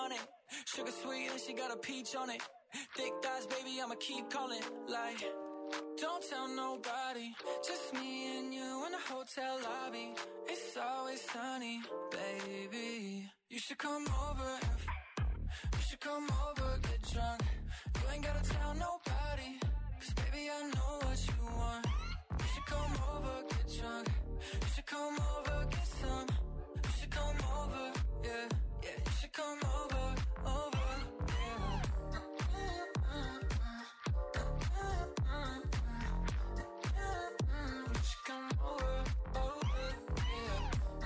on it. Sugar sweet and she got a peach on it. Thick thighs, baby, I'ma keep calling. Like, don't tell nobody. Just me and you in the hotel lobby. It's always sunny, baby. You should come over. You should come over, get drunk. You ain't gotta tell nobody. Cause baby, I know what you want. You should come over, get drunk. You should come over, get some. You should come over, yeah. Yeah, you should come over, over, yeah. You should come over, over, yeah.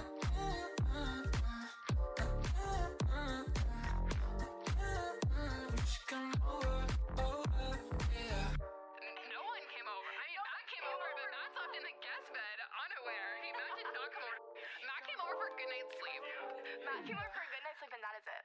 You should come over, over, yeah. No one came over. I mean, Matt came over, but Matt slept in the guest bed, unaware. Matt did not come over. Matt came over for a good night's sleep. Matt came over for a good night's sleep, and that is it.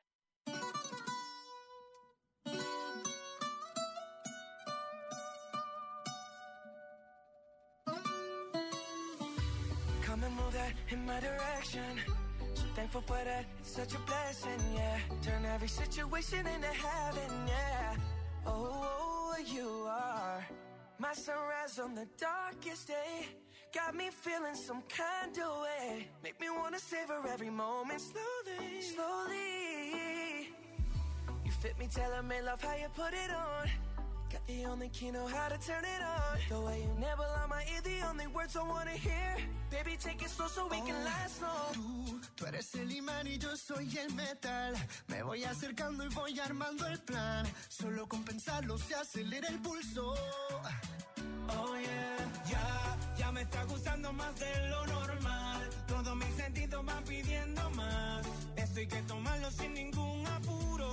Come and move that in my direction. So thankful for that, it's such a blessing, yeah. Turn every situation into heaven, yeah. Oh, you are my sunrise on the darkest day. Got me feeling some kind of way. Make me wanna savor every moment slowly, slowly. You fit me, tailor-made, love how you put it on. Got the only key, know how to turn it on. The way you never lie my ear, the only words I wanna hear. Baby, take it slow so we can last long. Tú eres el imán y yo soy el metal. Me voy acercando y voy armando el plan. Solo con pensarlo se acelera el pulso. Oh yeah. Ya me está gustando más de lo normal. Todos mis sentidos van pidiendo más. Esto hay que tomarlo sin ningún apuro.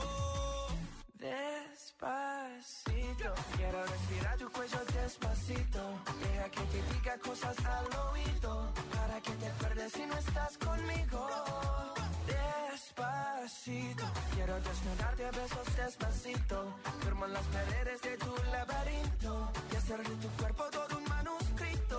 Despacito, quiero respirar tu cuello despacito. Deja que te diga cosas al oído, para que te acuerdes si no estás conmigo. Despacito, quiero desnudarte a besos despacito. Firmo en las paredes de tu laberinto y hacer de tu cuerpo todo un manuscrito.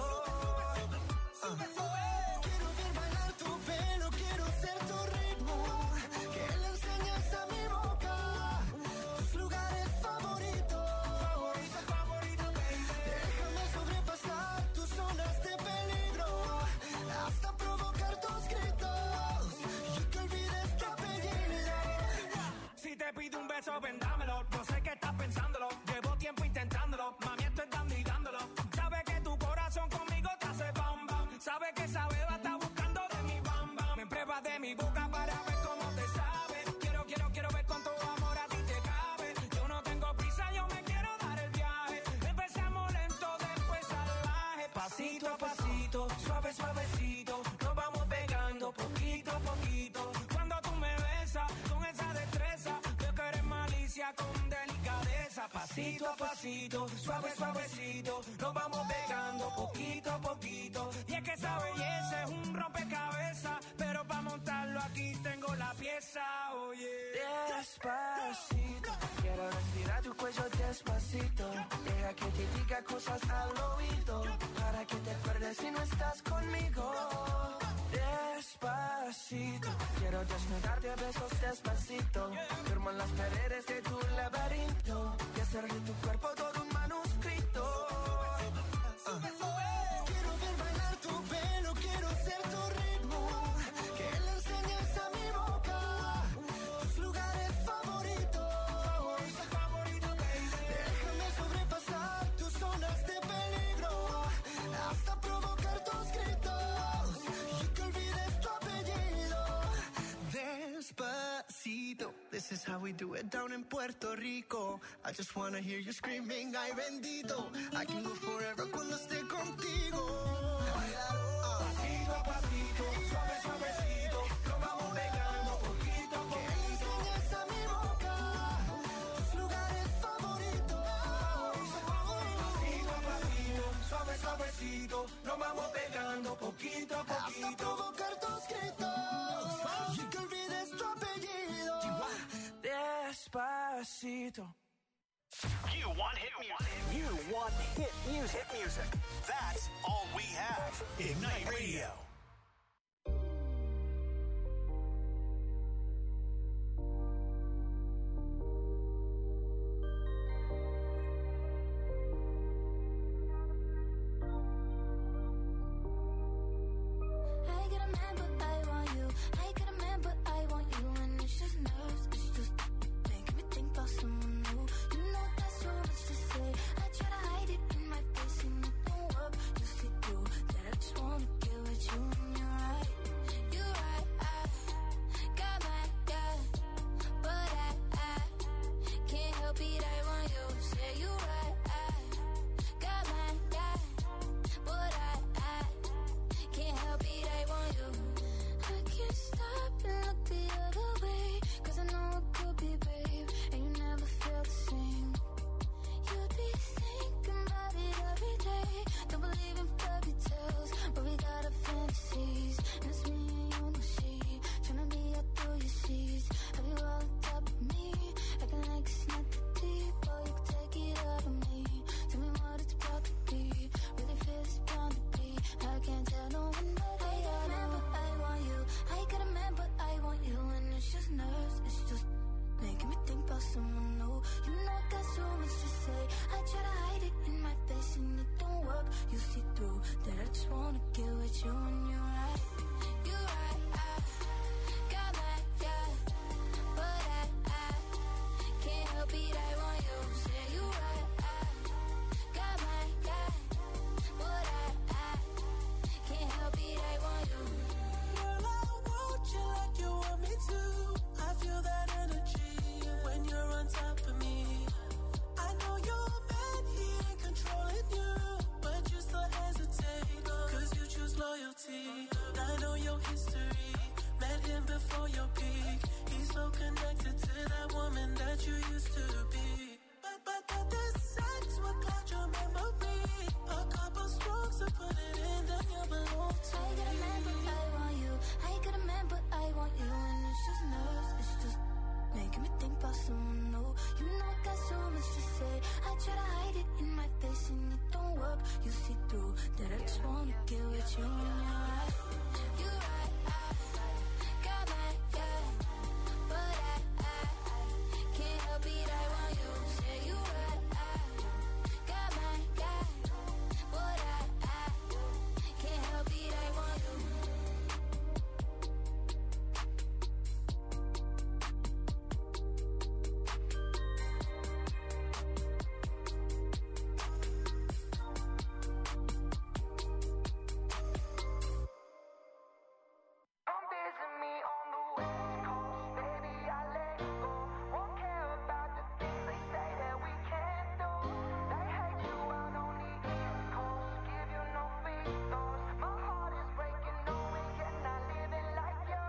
Quiero ver bailar tu pelo, quiero ser tu ritmo. Que le enseñes a mi boca tus lugares favoritos. Favorito, baby. Déjame sobrepasar tus zonas de peligro, hasta provocar tus gritos y que olvides tu apellido. Si te pido un beso, ven dámelo. No sé qué estás pensándolo. Llevo tiempo intentándolo. Mami, estoy dando y dándolo. Sabes que tu corazón conmigo te hace bam bam. Sabes que esa beba está buscando de mi bam bam. Me pruebas de mi boca para ver cómo te sabe. Quiero ver cuánto amor a ti te cabe. Yo no tengo prisa, yo me quiero dar el viaje. Empezamos lento, después salvaje. Pasito a pasito, suave, suavecito. Nos vamos pegando poquito a poquito. Cuando tú me besas con esa destreza, veo que eres malicia con delicadeza. Pasito a pasito, suave, suavecito. Nos vamos pegando poquito a poquito. Y es que esa belleza es un rompecabezas, pero para montarlo aquí tengo la pieza, oye. Despacito, quiero respirar tu cuello despacito. Deja que te diga cosas al oído, para que te acuerdes si no estás conmigo. Despacito, quiero desnudarte a besos despacito. Firmo en las paredes de tu laberinto y hacer de tu cuerpo todo un manuscrito. Quiero ver bailar tu pelo, quiero ser tu ritmo. Que le enseñes a mi boca tus lugares favoritos. Favorito, baby. Déjame sobrepasar tus zonas de peligro, hasta provocar tus gritos y que olvides tu apellido. Despacito, this is how we do it down in Puerto Rico. I just wanna hear you screaming, ay bendito. I can go forever cuando esté contigo. Pasito a pasito, suave, suavecito. Nos vamos pegando poquito a Que le poquito. enseñes a mi boca tus lugares favoritos. Pasito a pasito, suave, suavecito. Nos vamos pegando poquito a Hasta poquito. provocar tus gritos y que olvides tu apellido. Despacito. You want hit music. You want hit music. Hit music. That's all we have. Ignite Radio. someone new. You know I got so much to say. I try to hide it in my face and it don't work. You see through that I just wanna get with you and you're right. You're right, I got mad, yeah. But I can't help it, I want you. Say you right, I got mad, yeah. But I can't help it, I want you. Girl, I want you like you want me to. I feel that energy when you're on top of me. I know you're mad, he ain't controlling you, but you still hesitate, cause you choose loyalty. I know your history, met him before your peak. He's so connected to that woman that you used to be. But this sex will cloud your memory. A couple strokes to put it in, then you belong to I got a man, but I want you. I got a man, but I want you. And it's just nerves, it's just making me think about someone new. You know I got so much to say. I try to hide it in my face and it don't work. You see through that I just wanna get with you and you're right. You're right, I got mad, yeah. But I can't help it, I want you. Say you right, I got mad, yeah. But I can't help it, I want you. I'm busy me on the West Coast, baby, I let go. Won't care about the things they say that we can't do. They hate you out on the East Coast, give you no free throws. My heart is breaking, knowing you're not living like you.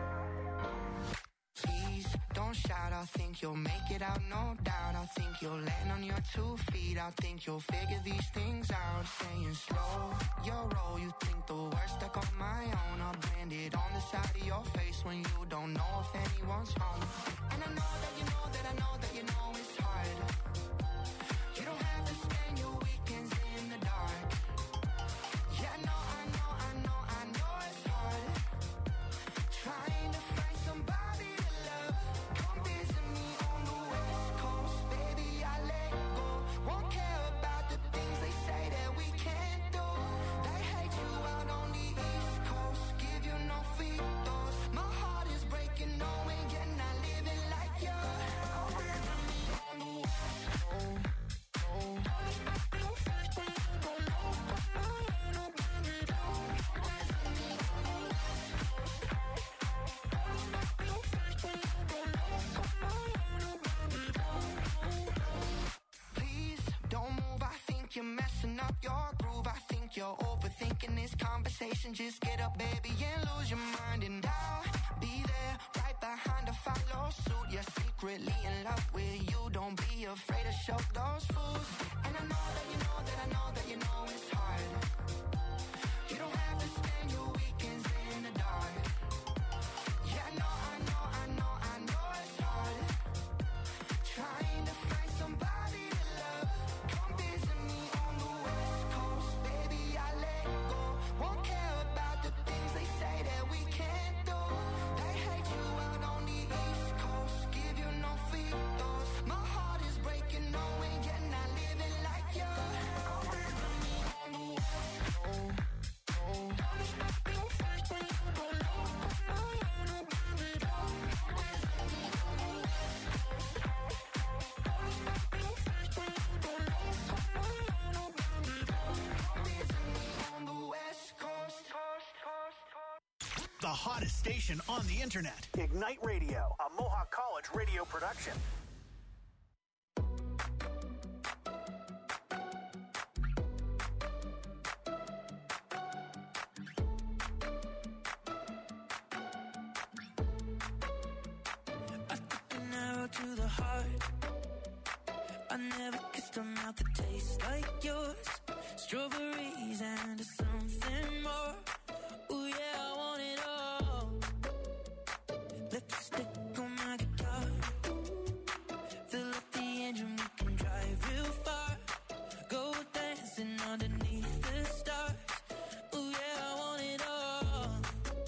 Please don't shout, I think you'll make it out, no doubt. I think you'll land on your 2 feet. I think you'll figure these things out. Staying slow, your roll. You think the worst stuck on my own. I'll brand it on the side of your face when you don't know if anyone's home. And I know that you know that I know that you know it's hard. You don't have to spend your weekends in the dark. Yeah, I know it's hard. Trying to find somebody to love. Come visit me on the West Coast, baby, I let go. Won't care about the things they say that we can't do. They hate you out on the East Coast, give you no free throws. My heart is breaking, knowing you're not living like you. Come visit me on the West Coast. Please don't move, I think you're messing up your groove. I think you're overthinking this conversation. Just get up, baby, and lose your mind. And I'll be there, right behind to follow suit. You're secretly in love with you. Don't be afraid to show those fools. And I know that you know that I know that you know it's hard. You don't have to spend your weekends in the dark. Yeah, I know it's hard. Trying to find somebody to love. Come visit me on the West Coast, baby, I let go. Won't care about the things they say that we can't do. They hate you out on the East Coast, give you no free throws. My heart is breaking, knowing you're not living like you. Come visit me on the West Coast. The hottest station on the internet. Ignite Radio, a Mohawk College radio production. I took an arrow to the heart. I never kissed a mouth that tastes like yours. Strawberries and something more. Ooh yeah, I want it all. Lipstick on my guitar. Fill up the engine, we can drive real far. Go dancing underneath the stars. Ooh yeah, I want it all.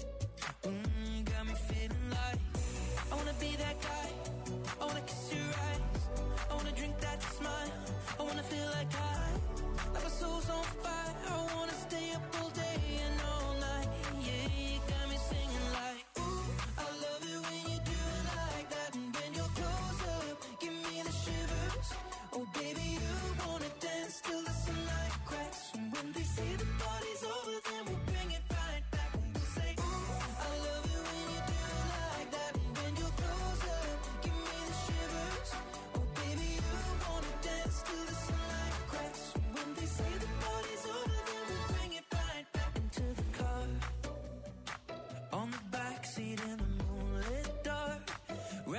Got me feeling like I wanna be that guy. I wanna kiss you right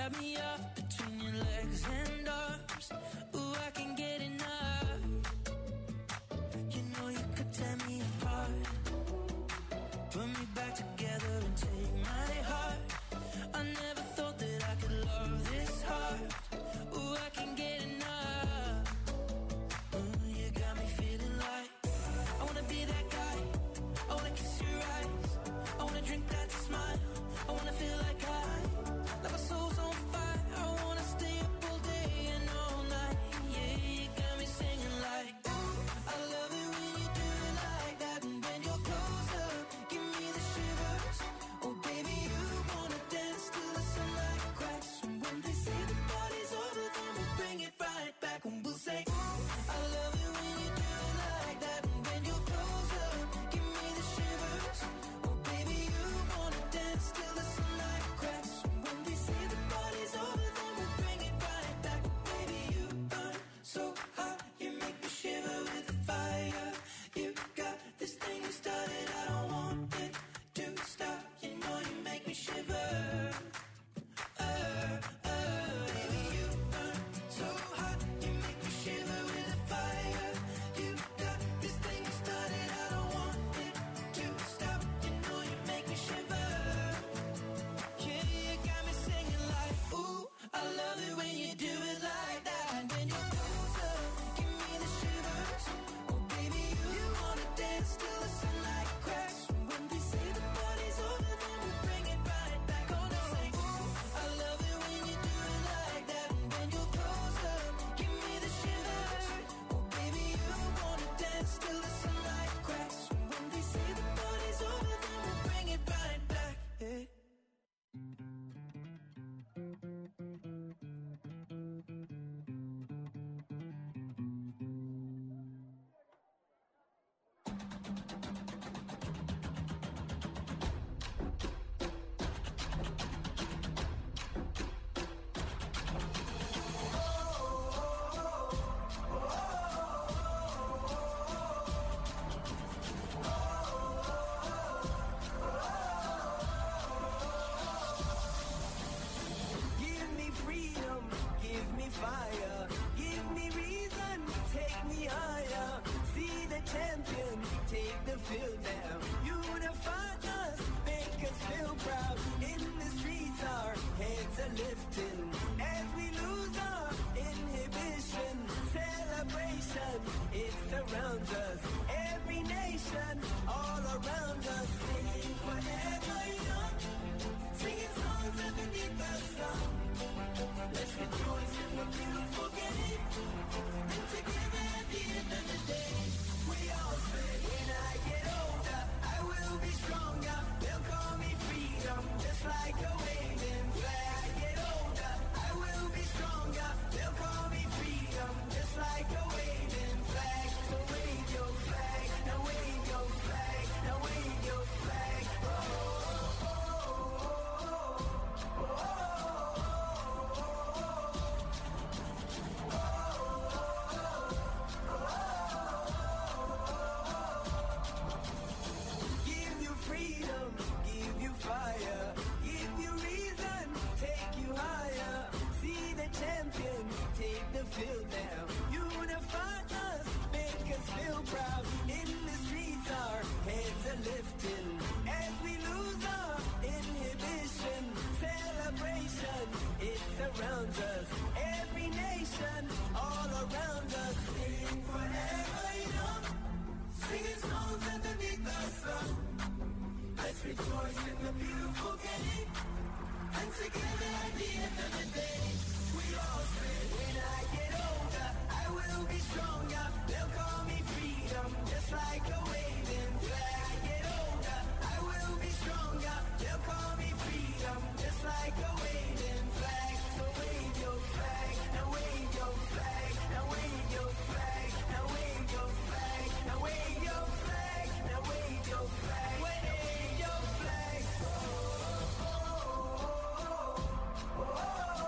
Wrap me up between your legs and arms. Ooh, I can get enough. You know you could tear me apart. Put me back together and take my heart. I never thought that I could love this hard. Ooh, I can get enough. Ooh, you got me feeling like I wanna be that guy. I wanna kiss your eyes. I wanna drink that smile. I wanna feel like like my soul's on fire. I wanna stay up all day and all night. Yeah, you got me singing like, ooh, I love it when you do it like that. And when you're closer, give me the shivers. Oh, baby, you wanna dance till the sunlight cracks. And when they say the party's over, then we'll bring it right back. And we'll say, ooh, I love it when you do it like that. And when you're closer, give me the shivers. Oh, baby, you wanna dance till the sunlight cracks. Say the party's over, then we'll bring it right back. Baby, you burn so hot, you make me shiver with the fire. You got this thing you started, I don't want it to stop. You know you make me shiver. Baby, you burn so hot, you make me shiver with the fire. You got this thing you started, I don't want it to stop. You know you make me shiver. Yeah, you got me singing like, ooh, I love it when you do it like that. And when you're closer, give me the shivers. Oh, baby, you wanna dance till the sunlight cracks. When they say the party's over, then we bring it right back. Oh, no, say, ooh, I love it when you do it like that. And when you're closer, give me the shivers. Oh, baby, you wanna dance till the sunlight cracks. When they say the party's over, then we bring it right back. Yeah. Give me freedom, give me fire, give me reason, take me higher. See the champion, take the field now. Unify us, make us feel proud. In the streets our heads are lifting. As we lose our inhibition, celebration, it surrounds us. Every nation, all around us, singing forever young. Singing songs underneath the sun. Let's rejoice in the beautiful game. And together at the end of the day, we all say, when I get older, I will be stronger. They'll call me freedom, just like a waving flag. I get older, I will be stronger. They'll call me freedom, just like a waving flag. So wave your flag, now wave your flag, now wave your flag. Oh, oh, oh, oh, oh, oh. Give you freedom, give you fire, give you reason, take you higher. See the champion, take the field now. Unify us, make us feel proud. In the streets our heads are lifting. As we lose our inhibition, celebration, it surrounds us. Every nation, all around us, sing forever young. Singing songs underneath the sun. Let's rejoice in the beautiful game. And together at the end of the day, we all say, when I get older, I will be stronger. They'll call me freedom, just like a waving flag. I get older, I will be stronger. They'll call me freedom, just like a waving flag. So wave your flag, now wave your flag, now wave your flag, now wave your flag, now wave your flag, now wave your flag, wave your flag. Oh, oh, oh, oh, oh.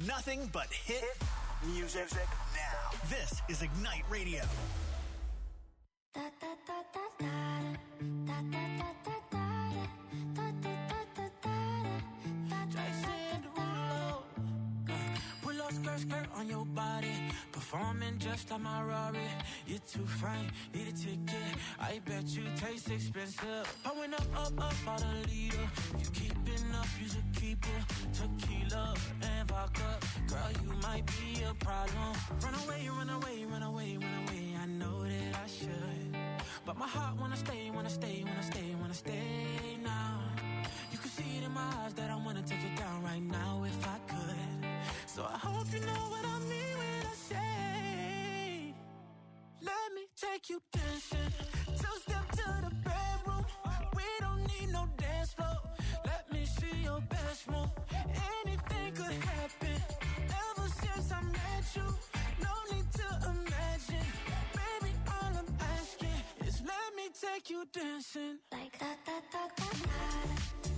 Nothing but hit music now. This is Ignite Radio. Pull up skirt on your body, performing just like my Rari. You're too fine, need a ticket. I bet you taste expensive. Pouring up out a leader. If you keeping up, you should keep it. Tequila and vodka, girl, you might be a problem. Run away, run away, run away, run away. I know that I should, but my heart wanna stay, wanna stay, wanna stay, wanna stay now. You can see it in my eyes that I wanna take it down right now if I could. So I hope you know what I mean when I say, let me take you dancing. Two-step to the bedroom. We don't need no dance floor. Let me see your best move. Anything could happen. Ever since I met you, no need to imagine. Baby, all I'm asking is let me take you dancing. Like that, that, that, that, that.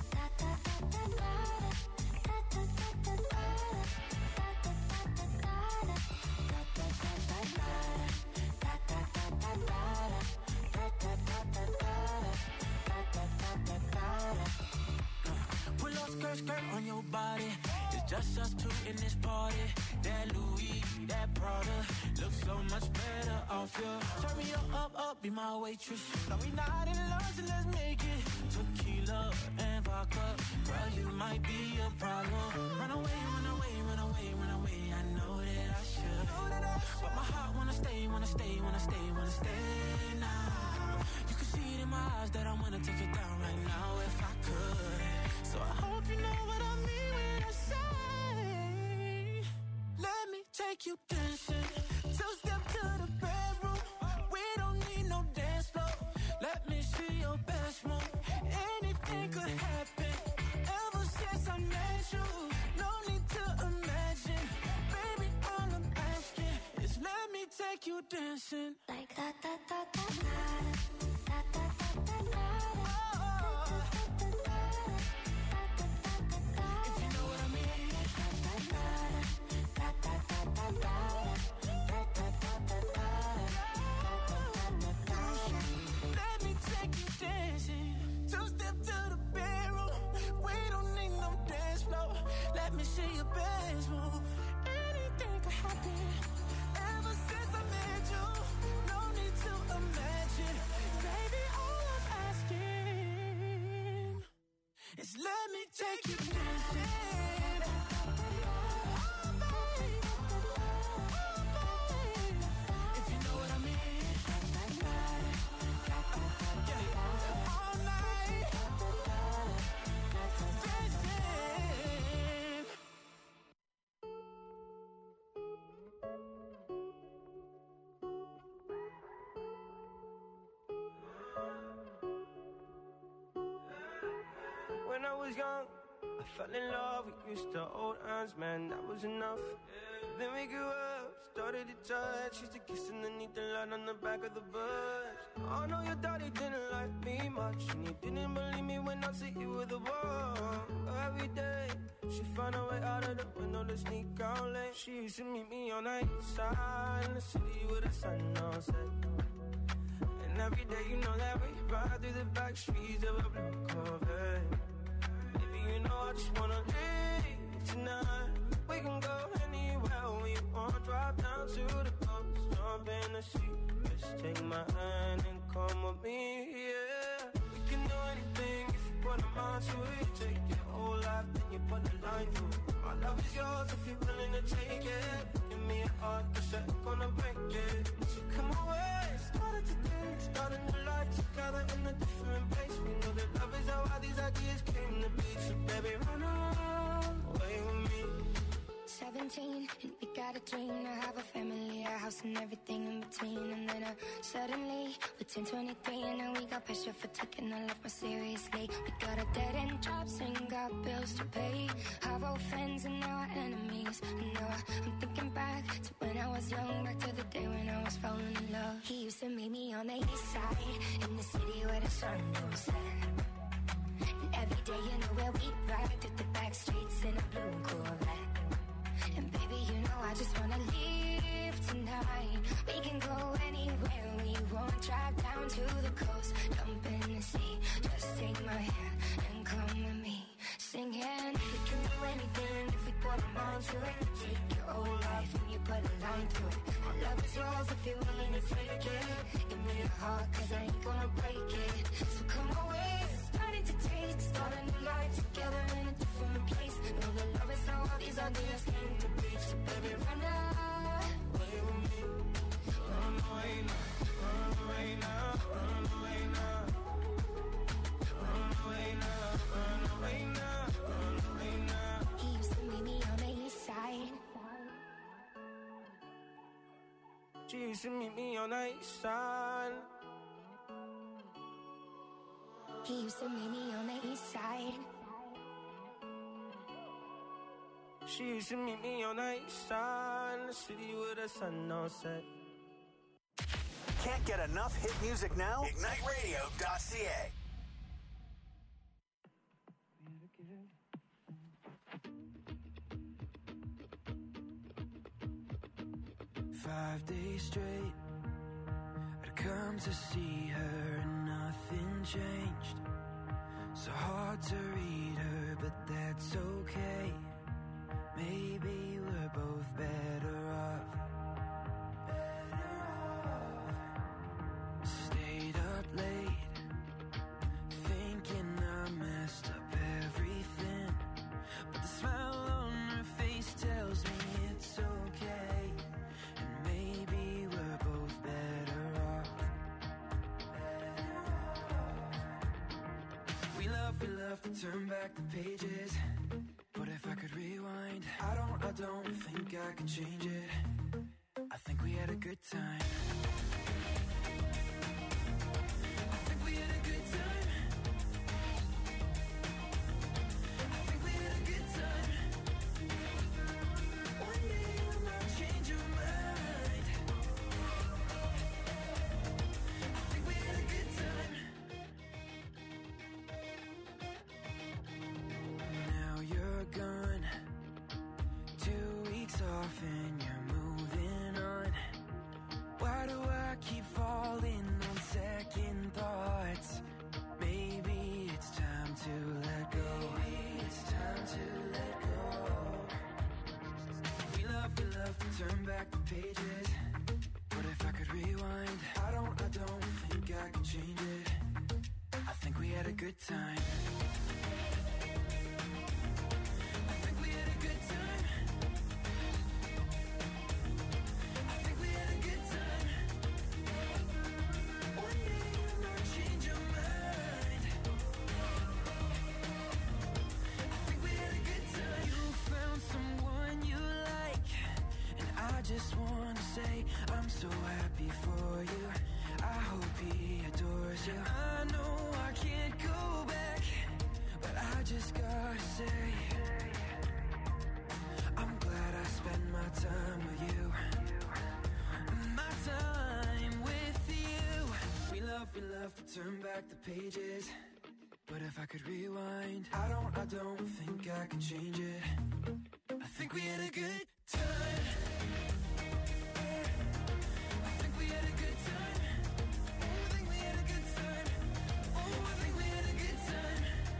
Pull up skirt on your body. It's just us two in this party. That Louis, that Prada looks so much better off you. Turn me up, be my waitress. No, we not in love, so let's make it. Tequila and vodka, girl, you might be a problem. Run away, run away, run away, run away. I know that I should, but my heart wanna stay, wanna stay, wanna stay, wanna stay now. You can see it in my eyes that I wanna take it down right now if I could. So I hope you know what I mean when I say, let me take you dancing. Two-step to the bedroom. We don't need no dance floor. Let me see your best move. Anything could happen. Ever since I met you, no need to imagine. Baby, all I'm asking is let me take you dancing. Like that, that, that, that, that. See your best move. Anything could happen. Ever since I met you, no need to imagine. Baby, all I'm asking is let me take you dancing. If you know what I mean. All night. When I was young, I fell in love. We used to hold hands, man, that was enough. Then we grew up, started to touch. Used to kiss underneath the light on the back of the bus. I know your daddy didn't like me much, and he didn't believe me when I said you were the one. Every day, she found a way out of the window to sneak out late. She used to meet me on the east side in the city with the sun on set. And every day, you know that we ride through the back streets of a blue Corvette. Baby, you know I just wanna leave tonight. We can go anywhere we want. Drive down to the coast, jump in the sea. Just take my hand and come with me, yeah. We can do anything if you put a mind to it. Take your whole life, then you put a line through it. My love is yours if you're willing to take it. Give me a heart that's gonna break it. So come away, started today, starting a life together in a different place. We know that love is how all these ideas came to be. So baby, run away with me. 17, and we got a dream to have a family, a house and everything in between. And then suddenly, we're 10, 23, and now we got pressure for taking our life more seriously. We got a dead-end jobs and got bills to pay. Our old friends and now our enemies. And now I'm thinking back to when I was young, back to the day when I was falling in love. He used to meet me on the east side, in the city where the sun don't set. And every day, you know where we ride through the back streets in a blue Corvette. And baby, you know I just wanna leave tonight. We can go anywhere we want. Drive down to the coast, jump in the sea. Just take my hand and come with me. Singing, we can do anything if we put our mind to it. Take your whole life and you put a line through it. My love is yours if you're willing to take it. Give me your heart, cause I ain't gonna break it. So come away, starting to taste. Start a new life together in a different place. Know that love is how all these ideas came to be. So baby, run away with me. Run away now, run away now, run away now. Run away now, run away now, run away now. He used to meet me on the east side. She used to meet me on the east side. He used to meet me on the east side. She used to meet me on the east side, in the city with the sun all set. Can't get enough hit music now? IgniteRadio.ca. 5 days straight, I'd come to see her and nothing changed. So hard to read her, but that's okay. Maybe we're both better off. Stayed up late, thinking I messed up everything. But the smile on her face tells me it's okay. And maybe we're both better off. We love to turn back the pages. But if I could rewind, I don't think I could change it. I think we had a good time. I think we had a good time. I think we had a good time. One day you might change your mind. I think we had a good time. Now you're gone, 2 weeks off and you're moving on. Why do I keep falling on second thoughts? Maybe it's time to let go. Maybe it's time to let go. We love to turn back the pages. But if I could rewind, I don't think I could change it. I think we had a good time. I think we had a good time. I think we had a good time. One day you might change your mind. I think we had a good time. You found someone you like, and I just want to say I'm so happy for you. I hope he adores you. I know I can't go back, but I just gotta say I'm glad I spent my time with you. My time with you. We love to turn back the pages. But if I could rewind, I don't think I can change it. I think we had a good time. I think we had a good time. Oh, I think we had a good time. Oh, I think we had a good time.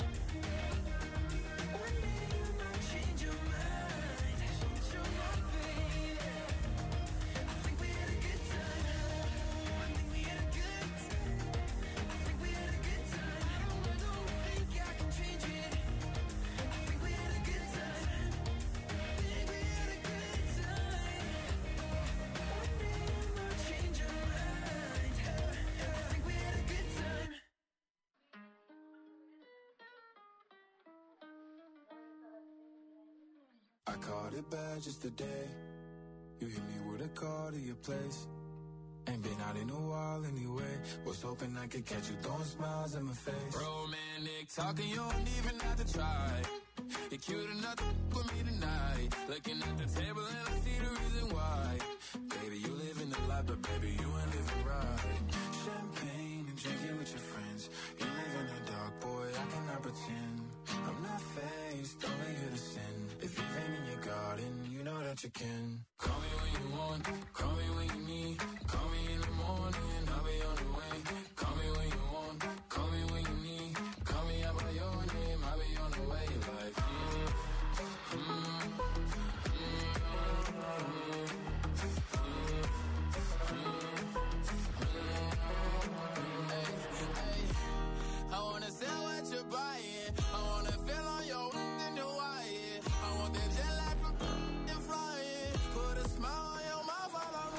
One day you might change your mind. Change your mind, baby. I think we had a good time. Oh, I think we had a good time. I think we had a good time. I don't think I can change it. I think we had a good time. I think we had a good time. One day you might change your mind. I think we had a good time. I caught it bad just today. You hit me with a call to your place. Ain't been out in a while anyway. Was hoping I could catch you throwing smiles in my face. Romantic talking, you don't even have to try. You're cute enough to with me tonight. Looking at the table and I see the reason why. Baby, you living the life, but baby, you ain't living right. Champagne and drinking with your friends. You live in the dark, boy, I cannot pretend. I'm not faced, only here to sin. If you've been in your garden, you know can. Call me when you want, call me when you need. Call me in the morning, I'll be on the way. Call me when you want, call me when you need. Call me out by your name, I'll be on the way. Like, I wanna sell what you're buying. I wanna feel on your in the wire. I want that jet lag from and flying. Put a smile on your mouth while I'm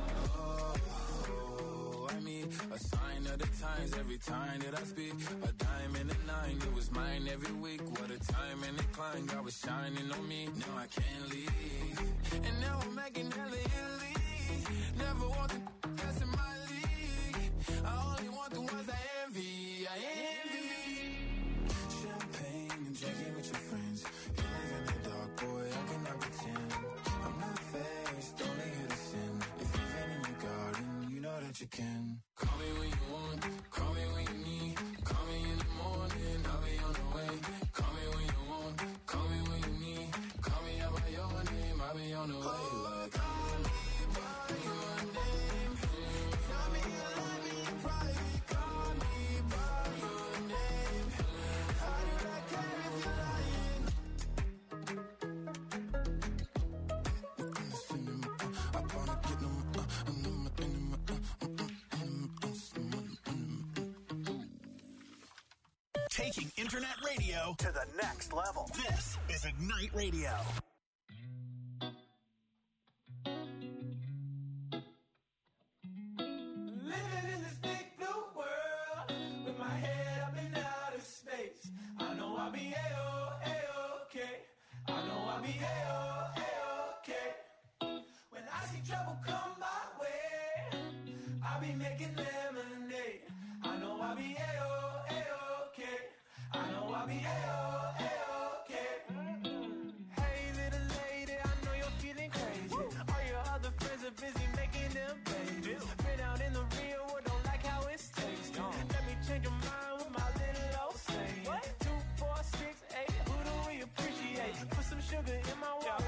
I need a sign of the times every time that I speak. A dime and a nine, it was mine every week. What a time and a climb, God was shining on me. Now I can't leave, and now I'm making hella Italy. Never want the that's in my league. I only want the ones I envy. I envy. Champagne and drinking with your friends. You live in the dark, boy, I cannot pretend. I'm not faced, only here to sin. If you've been in your garden, you know that you can. Call me when you want, call me when you need. Call me in the morning, I'll be on the way. Call me when you want, call me when you need. Call me out by your name, I'll be on the way. Like, call me by your name. Tell me you love me in private. Call me by your name. I do not care if you're lying. I wanna get them, Taking internet radio to the next level. This is Ignite Radio. Living in this big blue world with my head up in outer space. I know I'll be A-okay. I know I'll be A-okay. When I see trouble come my way, I'll be making lemonade. I know I'll be A-okay. I know I'll be A-okay. Hey little lady, I know you're feeling crazy. All your other friends are busy making them babies. Been out in the real world, don't like how it's tasting. Let me change your mind with my little old saying. 2, 4, 6, 8, who do we appreciate? Put some sugar in my water,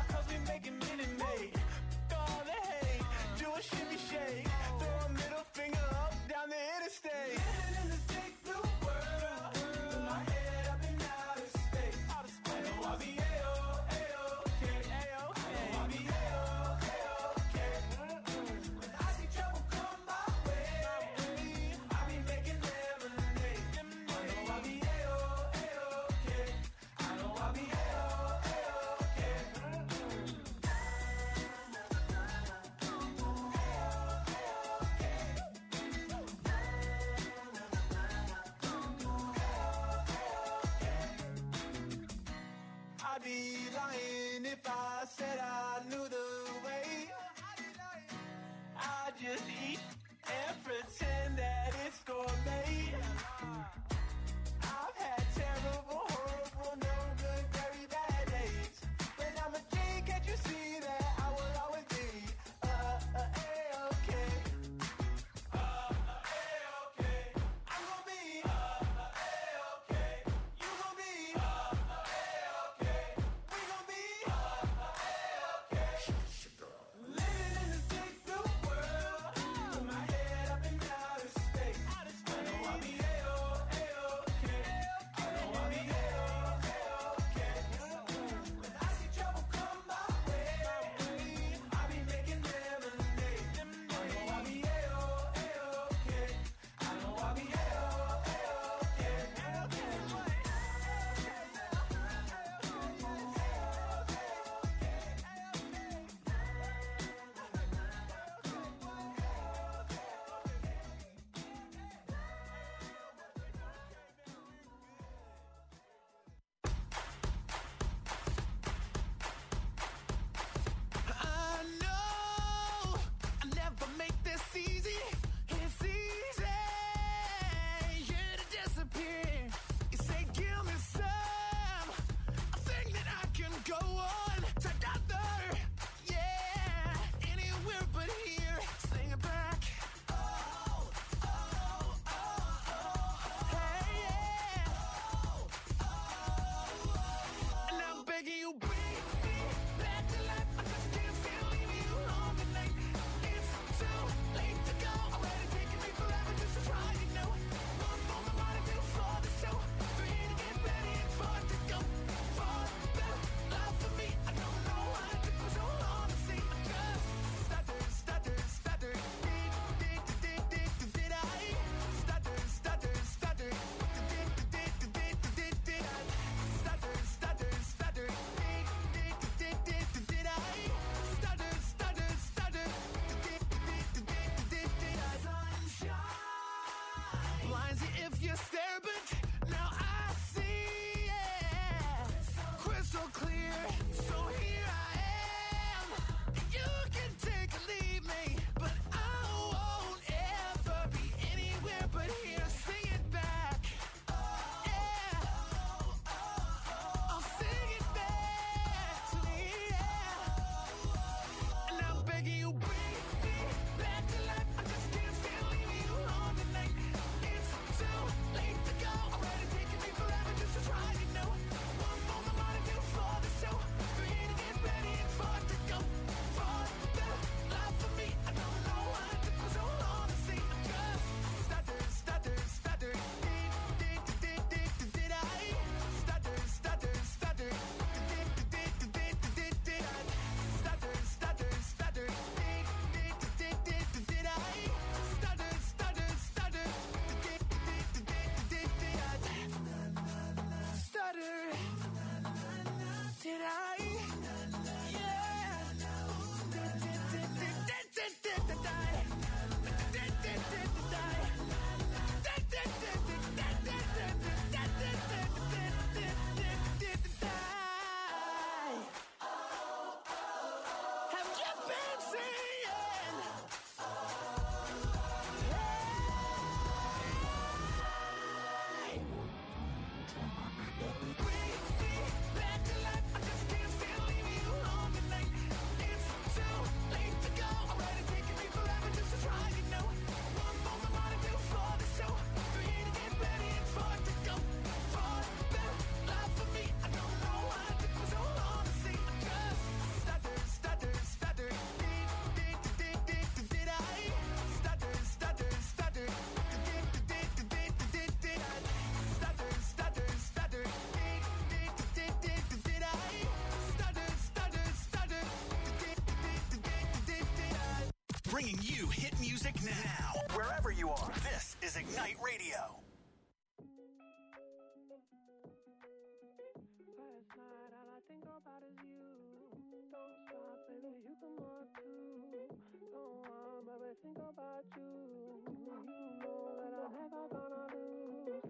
bringing you hit music now. Wherever you are, this is Ignite Radio. Last night, all I think about is you. Don't stop, baby, you come on too. Don't want, baby, think about you. You know that I'm never gonna lose.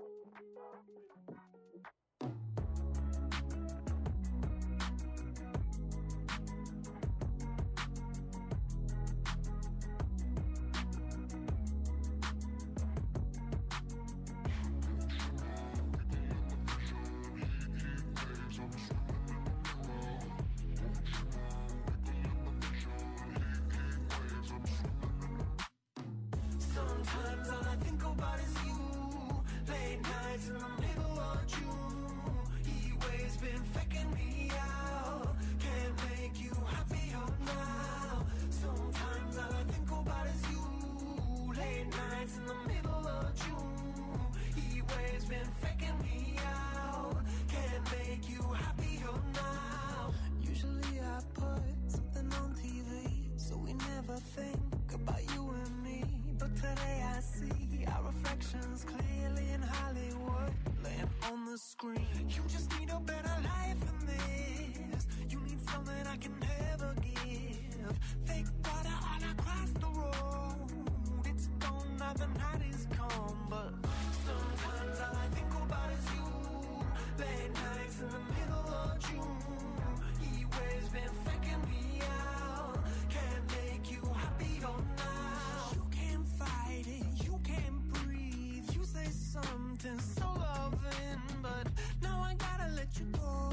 Sometimes all I think about is you. Late nights in the middle of June. He waves been faking me out. Can't make you happier now. Sometimes all I think about is you. Late nights in the middle of June. He waves been faking me out. Can't make you happier now. Usually I put something on TV, so we never think about you and me. But today I see our reflections clearly in Hollywood, laying on the screen. You just need a better life than this. You need something I can never give. Fake water all across the road. It's gone now, the night is come. But sometimes all I think about is you. Late nights in the middle of June. He waves been faking me out. Can't make you happier now. You can't fight it, you can't breathe. You say something so loving, but now I gotta let you go.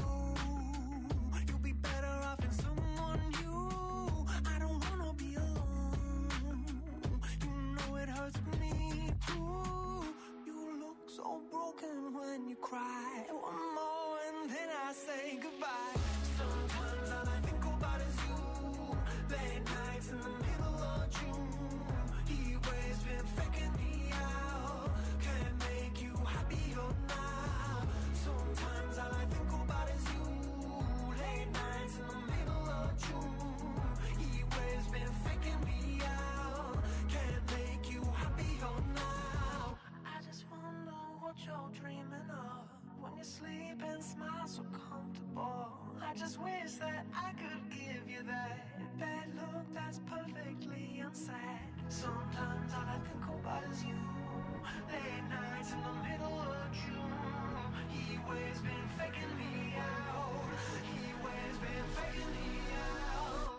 You'll be better off in someone new. I don't wanna be alone. You know it hurts me too. You look so broken when you cry. One more and then I say goodbye. Sometimes all I think about is you. Late nights in the middle of June. He waves been faking me out. Can't make you happier now. Sometimes all I think about is you. Late nights in the middle of June. He waves been faking me out. Can't make you happier now. I just wonder what you're dreaming of when you sleep and smile so comfortable. I just wish that I could give you that bad look that's perfectly unsaid. Sometimes all I think about is you. Late nights in the middle of June. He waves been faking me out. He waves been faking me out.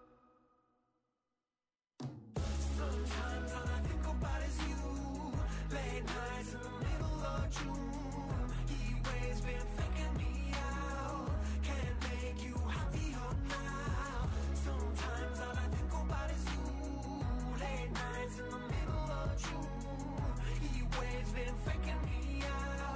Sometimes all I think about is you. Late nights in the middle of June. He waves been faking me out. Can't make you happier now. Sometimes all I think about is you. Late nights in the middle of June. He waves been faking me out.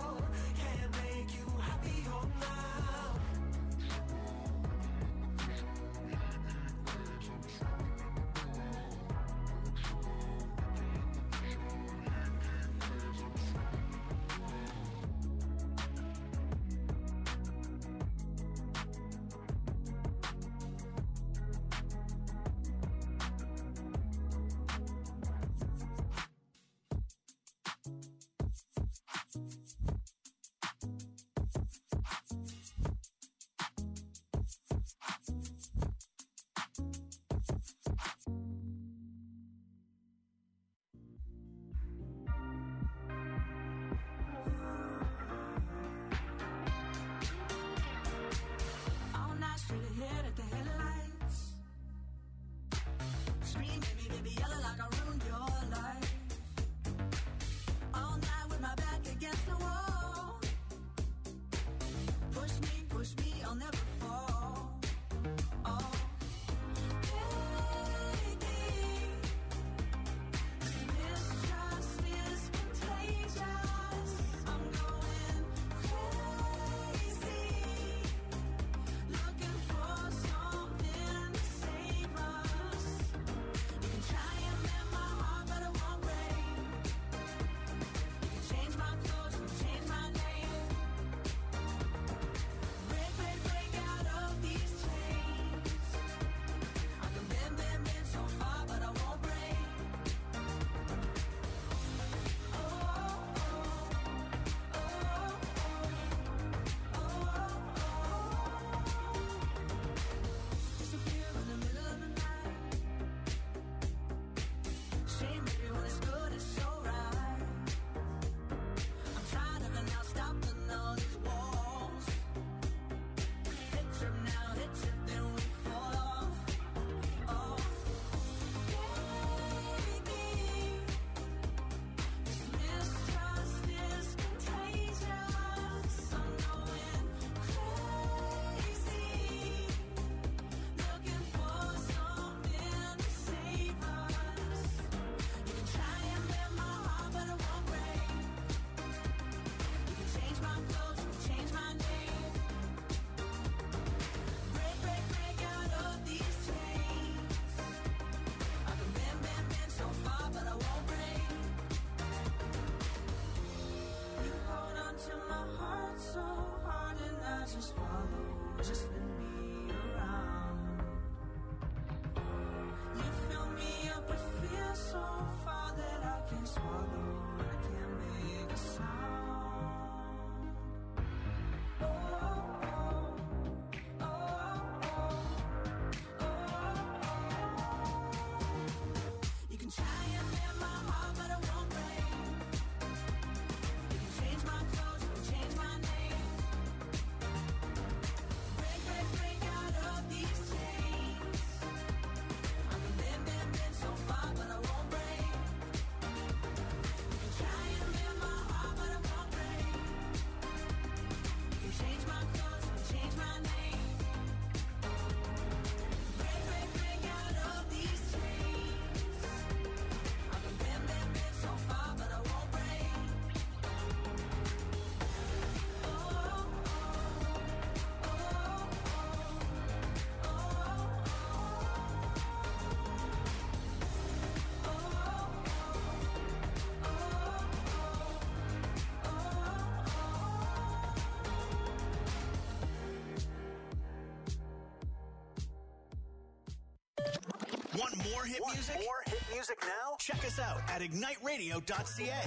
more hit music? More hit music now? Check us out at igniteradio.ca.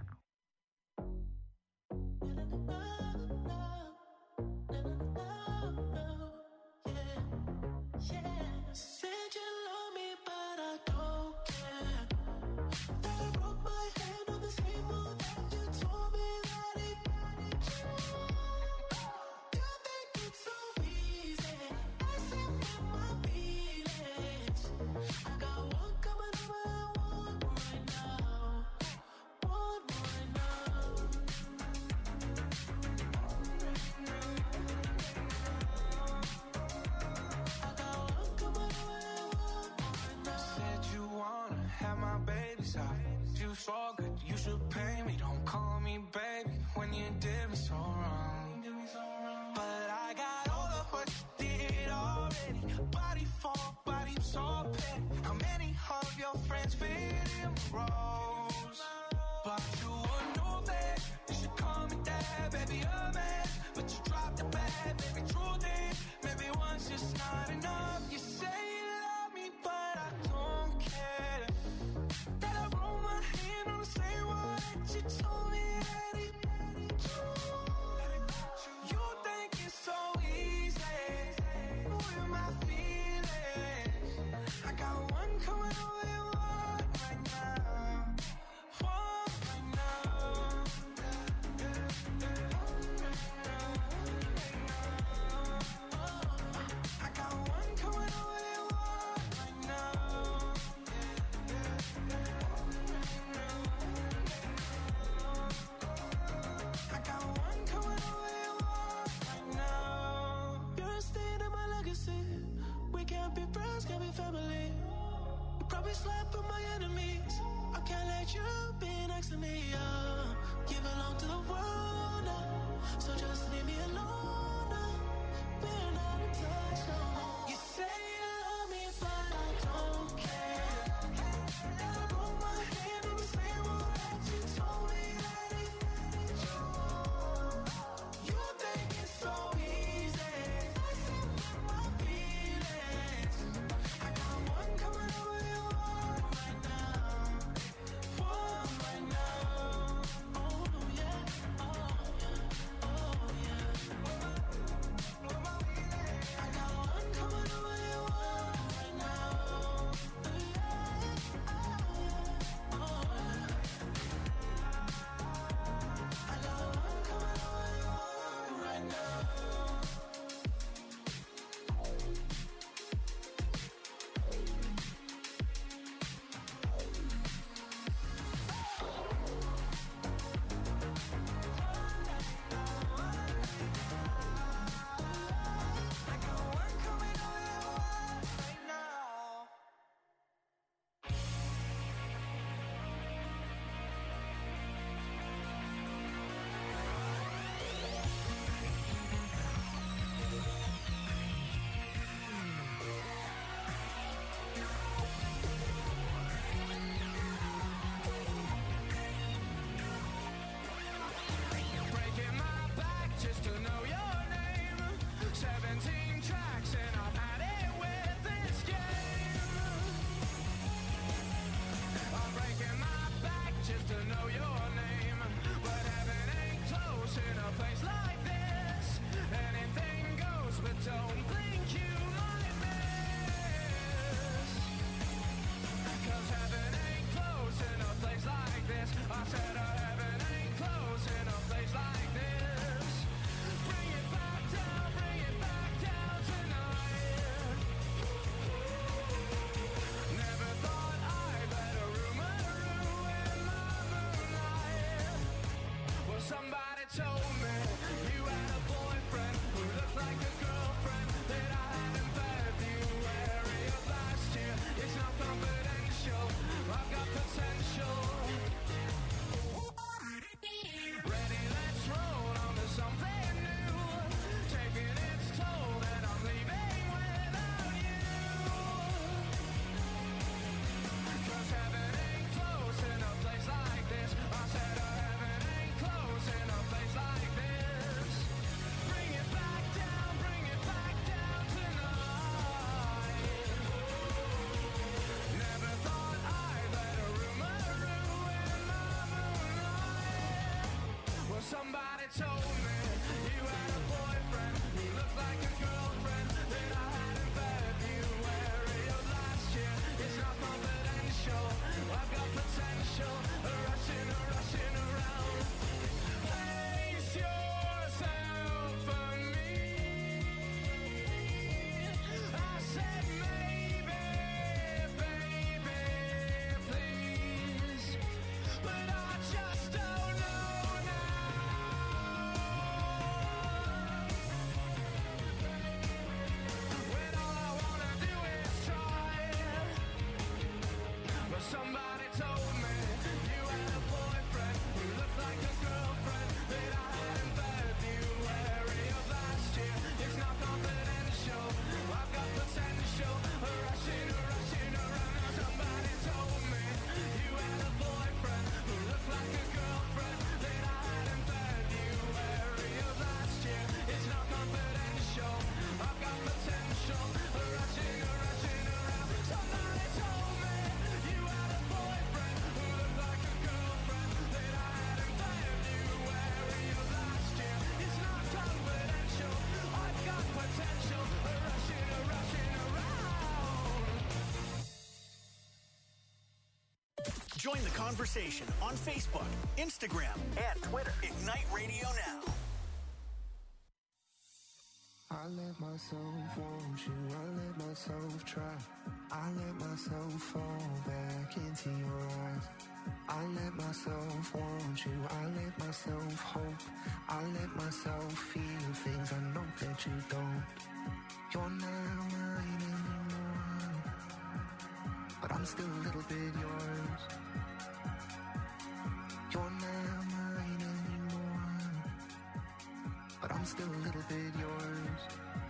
Said you love me, but I don't care. That I broke my hand on the table, that you told me that it you think it's so easy. I said with my feelings. I got one coming over and one right now. One right now. Said you wanna have my baby's eyes. You so good, you should pay me. Don't call me baby when you did me so wrong. But I got all of what you did already. Body for body, so petty. How many of your friends fit in roles? But you would know that you should call me dad, baby, a man. But you dropped the bad, baby, truth is, maybe one's just not enough. You say you love me, but I don't care. That I roll my hand on the same one that you told me that it you think it's so easy with my feelings. I got one coming over and one right now. One right now. I got one coming over and one right now. I got one coming over and one right now. You're a stain in my legacy. We can't be friends, can't be family. You probably slept with my enemies. I can't let you be next to me. You belong to the world now, so just leave me alone now. We're not in touch no more. You say you love me, but I don't care. And I broke my hand on the same one that you told me that it you think it's so easy. I said with my feelings. I got one coming over and one right now. One right now. Oh yeah, oh yeah. Somebody told me you had a boyfriend who looked like a girlfriend that I had in February of last year. It's not confidential, I've got potential, rushing around. Place yourself for me. I said maybe, baby, please, but I just don't know now. When all I wanna do is try. But somebody told me you had a boyfriend who looked like a girlfriend that I had in February of last year. It's not confidential, I've got potential, rushing around. Now somebody told me you had a boyfriend who looked like a girlfriend that I had in February of last year. It's not confidential, I've got potential, rushing around. Somebody told me you had a boyfriend who looked like a girlfriend that I had in February of last year. It's not confidential, I've got potential, rushing around. Join the conversation on Facebook, Instagram, and Twitter. Ignite Radio Now. I let myself want you, I let myself try. I let myself fall back into your eyes. I let myself want you, I let myself hope. I let myself feel things I know that you don't. You're not mine anymore, but I'm still a little bit yours. You're not mine anymore, but I'm still a little bit yours.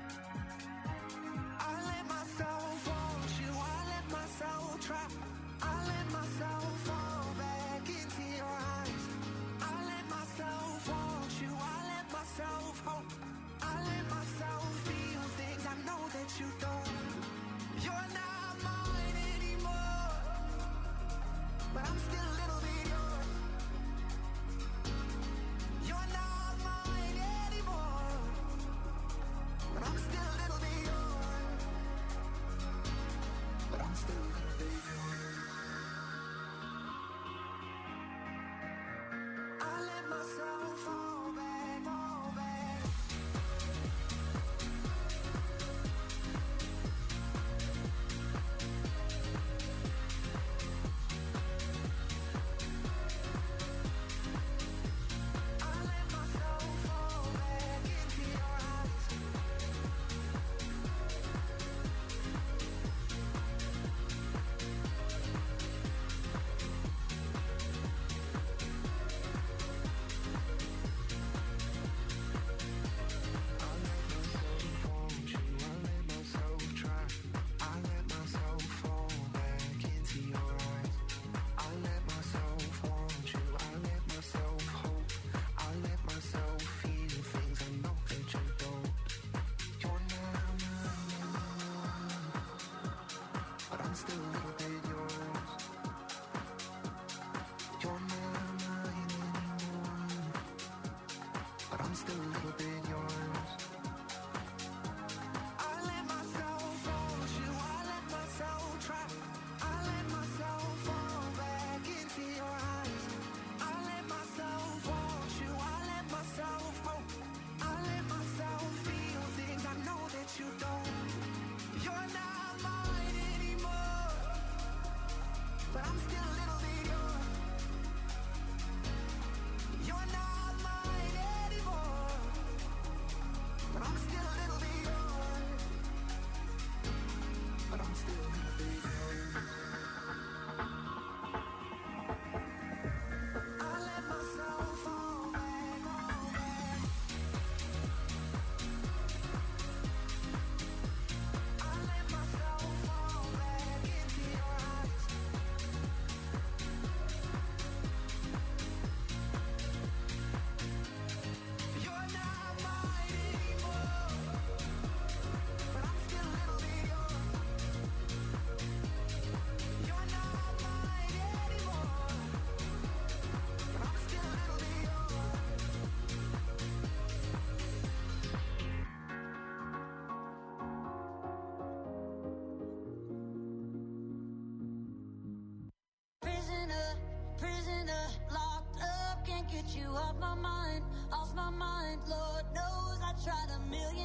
I let myself want you, I let myself try. I let myself fall back into your eyes. I let myself want you, I let myself hope. I let myself feel things I know that you don't. You're not mine anymore, but I'm still a little bit yours. You're not mine anymore, but I'm still a little bit yours. But I'm still a little bit yours. I let myself fall back, fall back. I let myself fall back into your eyes. I let myself want you, I let myself try. I let myself fall back into your eyes. I let myself want you, I let myself hope. I let myself feel things I know that you don't. You're not mine anymore, but I'm still a little bit yours. You're not mine anymore, but I'm still a little bit yours. I let myself want you, I let myself try. I let myself fall back into your eyes. I let myself want you, I let myself hope. I let myself feel things I know that you don't. You're not mine anymore, but I'm still a little bit yours. You're not mine anymore,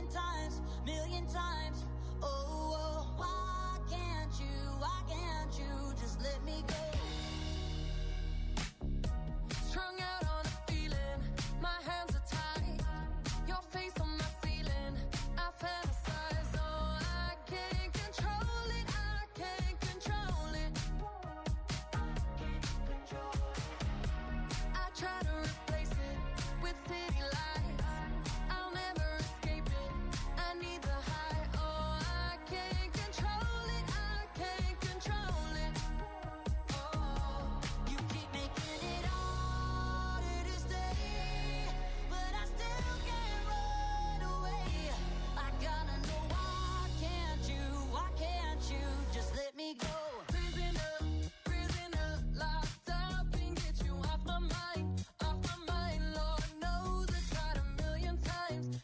million times. Oh, why can't you just let me go? Strung out on a feeling, my hands are tied. Your face on my ceiling, I fantasize. Oh, I can't control it, I can't control it. I try to replace it with city lights. I'll never escape it, I need the high. Oh, I can't control it, I can't control it. Oh, you keep making it harder to stay, but I still can't run away. I gotta know why can't you just let me go? Prisoner, locked up, can't get you off my mind, Lord knows I tried a million times.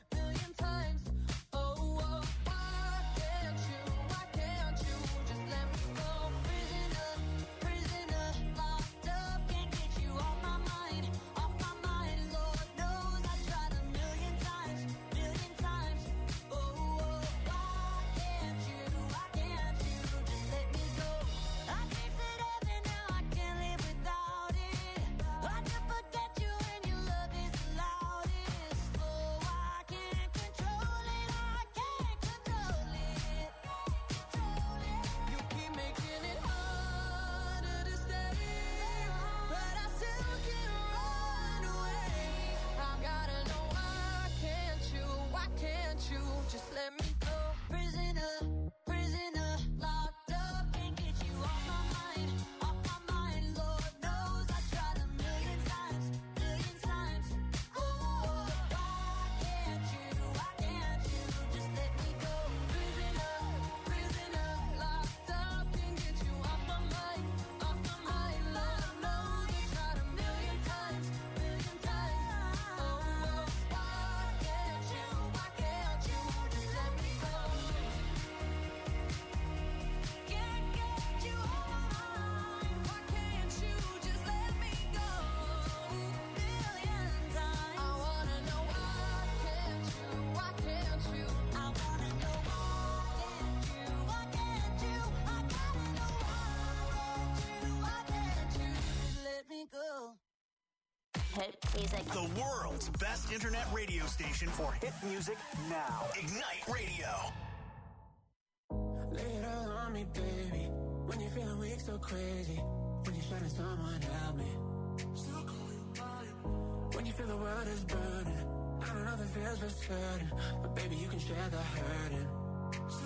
Oh, why can't you just let me go? Prisoner, locked up, can't get you off my mind, Lord knows I tried a million times. Oh, why can't you just let me go? I tasted heaven, now I can't live without it. I can forget you when your love is the loudest. Oh, I can't control it, You keep making it harder to stay, but I still can't run away. I gotta know why can't you just let me go? Prisoner, locked up, can't get you off my mind, Lord knows I tried a million times. Oh, why can't you just let me go? Prisoner, locked up, can't get you off my mind, Lord knows I tried a million times. Oh, why can't you just let me go? Can't get you off my mind. Why can't you just let me go? Million times. I wanna know why can't you? I wanna know why can't you? I gotta know why can't you just let me go? Hit music. The world's best internet radio station for hit music now. Ignite Radio. Lay it all on me, baby. When you're feeling weak, so crazy. When you're shutting someone help me. When you feel the world is burning. I don't know the feels for certain, but baby, you can share the hurting.